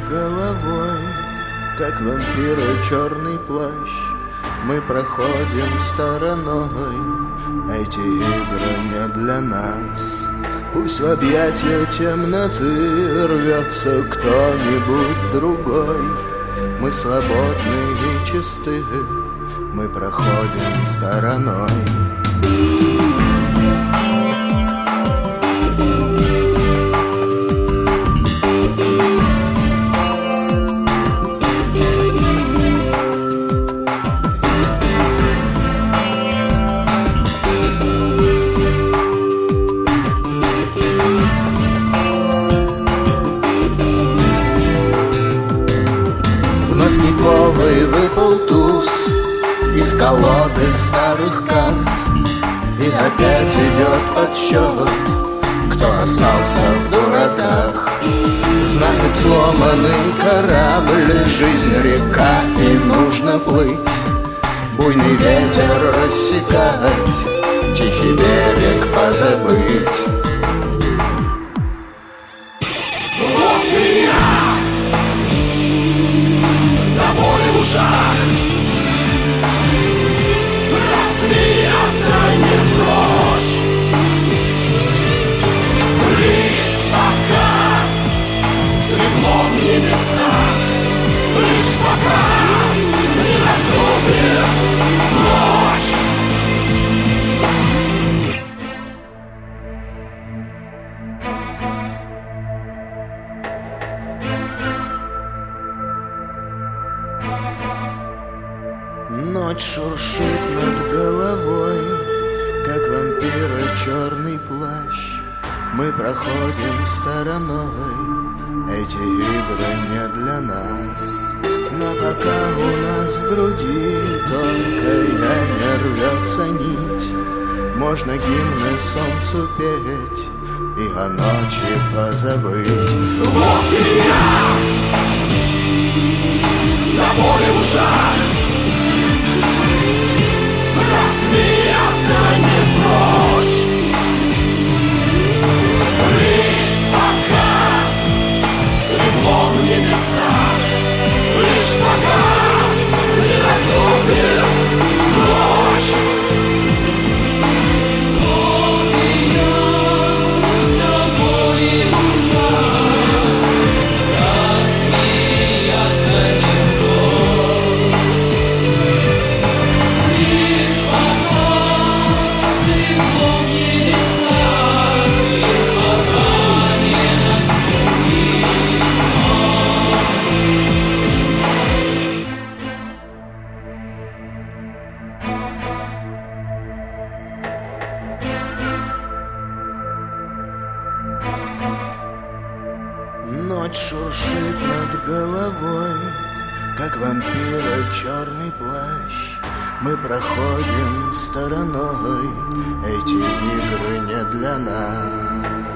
головой, как вампиры черный плащ. Мы проходим стороной, эти игры не для нас. Пусть в объятия темноты рвется кто-нибудь другой. Мы свободны и чисты, мы проходим стороной. Выпал туз из колоды старых карт, и опять идет подсчет, кто остался в дураках. Знает сломанный корабль, жизнь река, и нужно плыть, буйный ветер рассекать, тихий берег позабыть. Вот и я, до боли в ушах, рассмеяться не прочь. Лишь пока светло в небесах, лишь пока не наступит ночь. Ночь шуршит над головой, как вампира черный плащ. Мы проходим стороной, эти игры не для нас. Но пока у нас в груди тонкая не рвется нить, можно гимны солнцу петь и о ночи позабыть. Вот и я, до боли в ушах, рассмеяться не прочь. Лишь пока светло в небесах, лишь пока не наступит ночь. Вот и я, до боли в ушах, рассмеяться не прочь. Лишь пока светло в небесах, лишь пока не наступит Ночь шуршит над головой, как вампира черный плащ. Мы проходим стороной, эти игры не для нас.